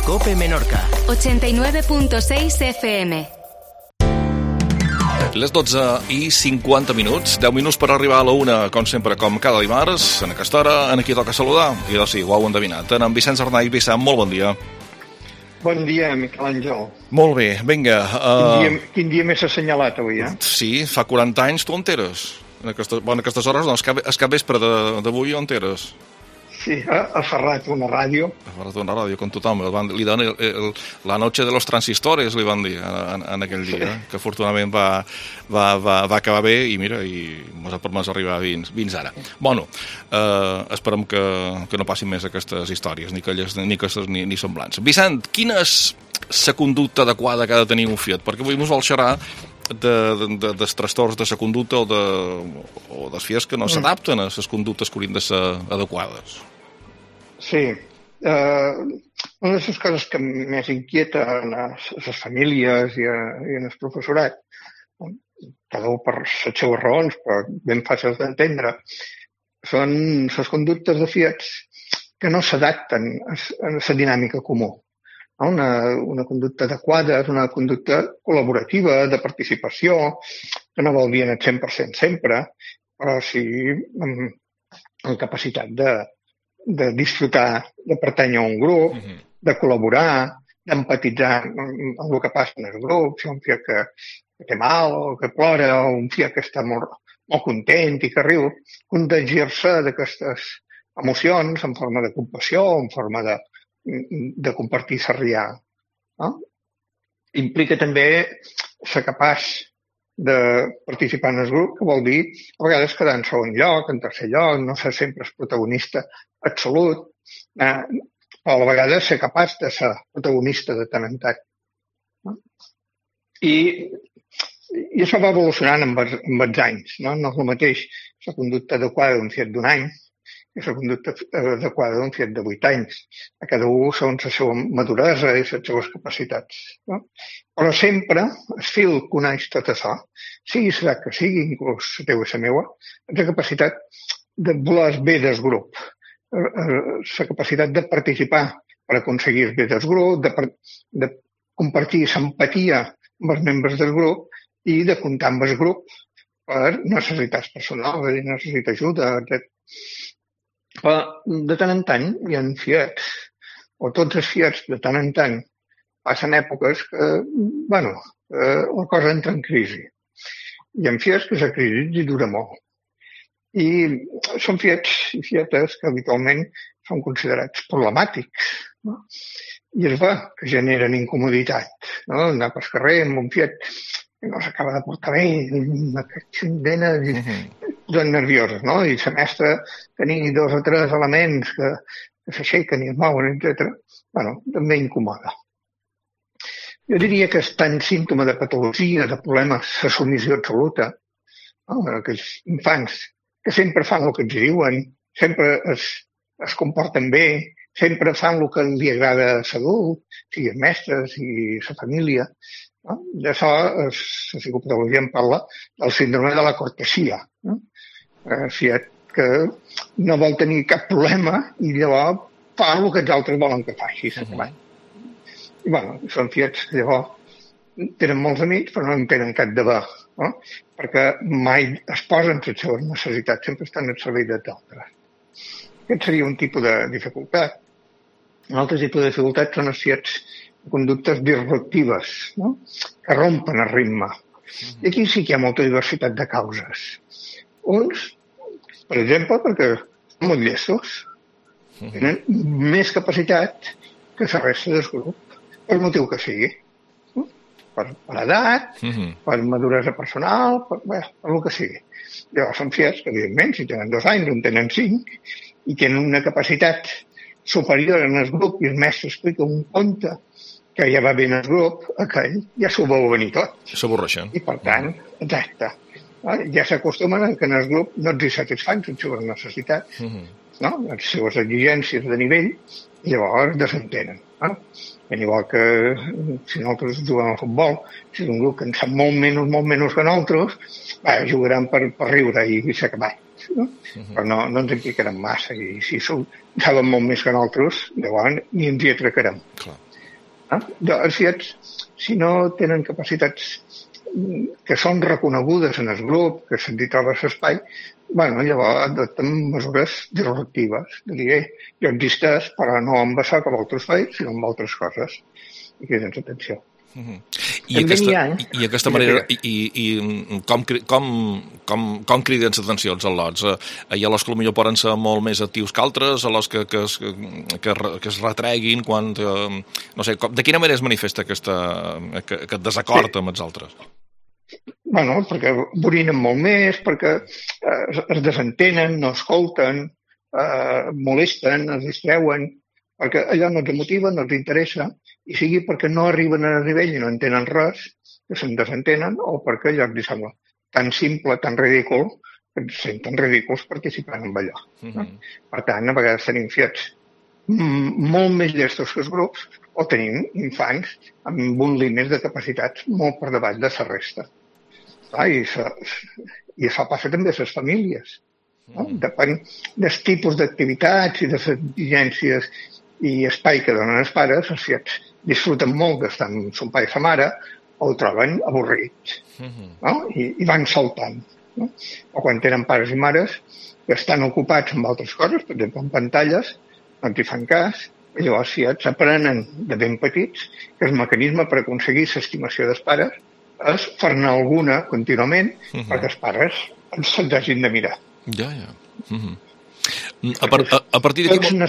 COPE Menorca. 89.6 FM. Les 12:50, 10 minuts per arribar a la 1, com sempre, com cada dimarts, en aquesta hora, en aquí toca saludar, i doncs sí, ho heu endevinat, en Vicenç Arnaiz. Vicent, molt bon dia. Bon dia, Miquel Àngel. Molt bé, vinga. Quin dia més assenyalat avui, eh? Sí, fa 40 anys, tu on eres? En aquestes hores, no, és cap vespre d'avui, on eres? Sí, a Ferrat, una ràdio. A Ferrat, una ràdio, com tothom. Li donen la noche de los transistores, li van dir en aquell dia, sí. Que afortunadament va acabar bé i mira, i ens ha permès arribar fins ara. Bueno, esperem que no passin més aquestes històries, ni semblants. Vicent, quina és la conducta adequada que ha de tenir un Fiat? Perquè avui ens vol xerrar dels trastorns de la conducta o dels Fiats que no s'adapten a les conductes que haurien de ser adequades. Sí. Una de les coses que més inquieta a les famílies i en el professorat, cada un per les seues raons, però ben fàcils d'entendre, són les conductes de Fiats que no s'adapten a la dinàmica comú. Una conducta adequada és una conducta col·laborativa, de participació, que no vol dir en el 100% sempre, però sí amb capacitat de disfrutar, de pertànyer a un grup, de col·laborar, d'empatitzar amb el que passa en el grup, si un Fiat que té mal o que plora, o un Fiat que està molt content i que riu, contagiar-se d'aquestes emocions en forma de compassió, en forma de compartir i riar. Implica també ser capaç de participar en el grup, que vol dir a vegades quedar en segon lloc, en tercer lloc, no ser sempre el protagonista absolut, però a vegades ser capaç de ser protagonista de tant en tant. I això va evolucionant amb els anys. No és el mateix la conducta adequada d'un Fiat d'un any i la conducta adequada d'un Fiat de 8 anys. A cada un segons la seva maduresa i les seves capacitats. Però sempre el fil que uneix tot això, sigui serà que sigui, inclús la teva i la meva, és la capacitat de voler el bé del grup, la capacitat de participar per aconseguir el bé del grup, de compartir l'empatia amb els membres del grup i de comptar amb el grup per necessitats personals, necessitar ajuda, etc. Però de tant en tant hi ha Fiats, o tots els Fiats de tant en tant passen èpoques que, la cosa entra en crisi. Hi ha Fiats que la crisi hi dura molt. I són Fiats i Fiates que habitualment són considerats problemàtics, no? I es va que generen incomoditat, no? Anar pel carrer amb un Fiat que no s'acaba de portar bé, aquestes venes són nervioses, no? I la mestra tenir 2 o 3 elements que s'aixequen i es mouen, etc. També incomoda. Jo diria que és tant símptoma de patologia, de problemes de submissió absoluta, aquells infants que sempre fan el que els diuen, sempre es comporten bé, sempre fan el que li agrada a l'adult, sigui els mestres, sigui la família. D'això la psicopatologia en parla del síndrome de la cortesia. Fiat que no vol tenir cap problema i llavors fa el que els altres volen que faci. I són Fiats que llavors tenen molts amics però no en tenen cap de bé, perquè mai es posen les seves necessitats, sempre estan al servei d'altres. Aquest seria un tipus de dificultat. Un altre tipus de dificultat són els Fiats conductes disruptives, que rompen el ritme. I aquí sí que hi ha molta diversitat de causes. Uns, per exemple, perquè són molt llestos, tenen més capacitat que la resta del grup, per motiu que sigui. Per edat, per maduresa personal, per el que sigui. Llavors són Fiats que, evidentment, si tenen 2 anys, en tenen 5, i tenen una capacitat superior en el grup i el mestre explica un conte que ja va bé en el grup, aquell ja s'ho veu venir tot. S'avorreixen. I per tant, exacte, ja s'acostumen que en el grup no els hi satisfan les seves necessitats, les seves exigències de nivell, i llavors desentenen. Igual que si nosaltres juguem a futbol, si és un grup que en sap molt menys que nosaltres, jugaran per riure i s'ha acabat. Però no ens implicarem massa, i si saben molt més que nosaltres, llavors ni ens hi atracarem. Els fiats, si no tenen capacitats que són reconegudes en el grup, que se'n troba l'espai, llavors adopten mesures disruptives, de dir, jo existeix, però no amb això que vosaltres feu, sinó amb altres coses. I cridem atenció. I aquesta manera, com criden l'atenció els al·lots? Hi ha los que potser poden ser molt més actius que altres, a los que es retreguin quan... No sé, de quina manera es manifesta aquest desacord amb els altres? Perquè borinen molt més, perquè es desentenen, no escolten, molesten, es distreuen, perquè allò no els motiva, no els interessa, i sigui perquè no arriben a nivell i no entenen res, que se'n desentenen, o perquè allò els sembla tan simple, tan ridícul, que es senten ridículs participant en allò. Per tant, a vegades tenim fiats molt més llestos que els grups, o tenim infants amb un límit de capacitats molt per davall de la resta. I això passa també a les famílies. Depèn dels tipus d'activitats i de les exigències i espai que donen els pares, els fiats disfruten molt d'estar amb son pare i sa mare, o ho troben avorrits, i van saltant. O quan tenen pares i mares que estan ocupats amb altres coses, per exemple, en pantalles, no ens hi fan cas, i llavors els fiats aprenen de ben petits que el mecanisme per aconseguir l'estimació dels pares és fer-ne alguna contínuament perquè els pares se'ls hagin de mirar. Ja. A partir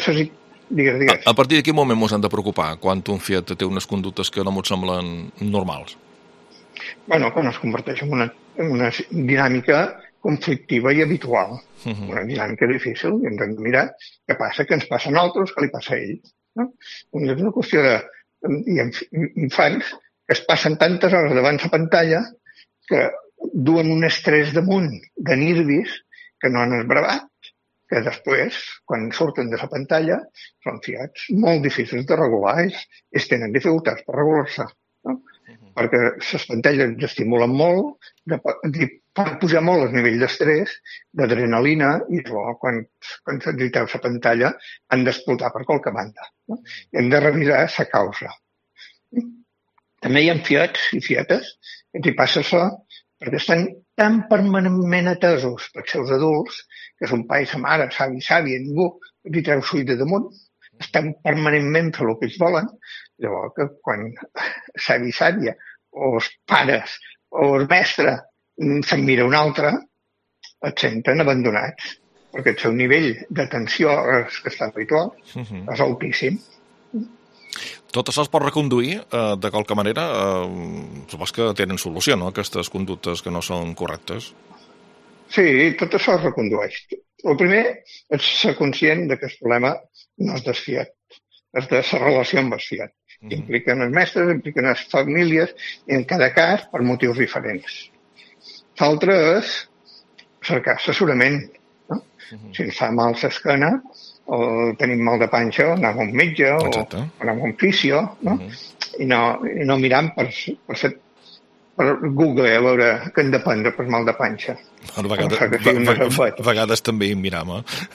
de quin moment ens han de preocupar quan un fiat té unes conductes que no ens semblen normals? Quan es converteix en una dinàmica conflictiva i habitual. Una dinàmica difícil, i hem de mirar què passa, què ens passa a nosaltres, què li passa a ell. És una qüestió de infants que es passen tantes hores davant la pantalla que duen un estrès damunt de nervis que no han esbravat, que després, quan surten de la pantalla, són fiats molt difícils de regular. Ells tenen dificultats per regular-se, perquè les pantalles estimulen molt, fan pujar molt el nivell d'estrès, d'adrenalina, i quan s'exciteu la pantalla han d'explotar per qualque banda. I hem de revisar la causa. També hi ha fiats i fietes que ens hi passa això perquè estan tan permanentment atesos pels seus adults, que son pare i sa mare, savi, ningú els hi treu l'ull de damunt, estan permanentment fent el que ells volen, llavors que quan savi, sàvia, o els pares, o el mestre se'n mira un altre, et senten abandonats, perquè el seu nivell d'atenció que està habitual és altíssim. Tot això es pot reconduir de qualque manera? Supos que tenen solució, no?, aquestes conductes que no són correctes. Sí, tot això es recondueix. El primer és ser conscient que el problema no és del fiat, és de la relació amb el fiat. Impliquen els mestres, impliquen les famílies, i en cada cas per motius diferents. L'altre és cercar assessorament. Si ens fa mal l'esquena, o tenim mal de panxa, o anem a un metge, o anem a un fisio, i no mirant per Google a veure què hem de prendre per mal de panxa. A vegades també hi miram,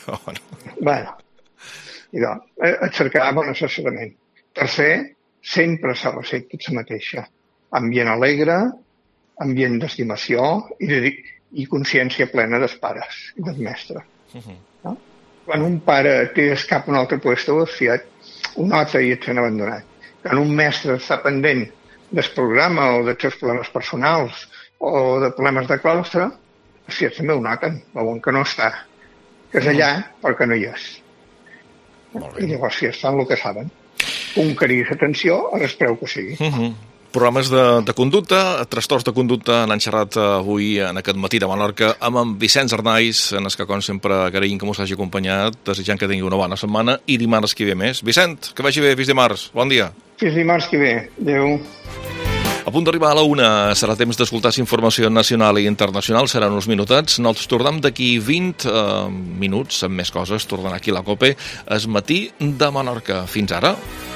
cercar bon assessorament. Tercer, sempre s'ha receptat la mateixa. Ambient alegre, ambient d'estimació i consciència plena dels pares i dels mestres. Quan un pare té escap a un altre lloc, el fiat ho nota i et sent abandonat. Quan un mestre està pendent del programa o dels seus problemes personals o de problemes de claustre, els fiats també ho noten, veuen que no està, que és allà però que no hi és. I llavors els fiats fan el que saben. Conquerir l'atenció a l'espreu que sigui. Programes de conducta, trastorns de conducta, n'han xerrat avui en aquest matí de Menorca amb en Vicenç Arnaiz, en el que, com sempre, agraïm que mos hagi acompanyat, desitjant que tingui una bona setmana i dimarts que ve més. Vicent, que vagi bé, fins dimarts. Bon dia. Fins dimarts que ve. Adéu. A punt d'arribar a la 1, serà temps d'escoltar informació nacional i internacional, seran uns minutets. Nosaltres tornem d'aquí 20 minuts amb més coses, tornant aquí a la COPE, el matí de Menorca. Fins ara.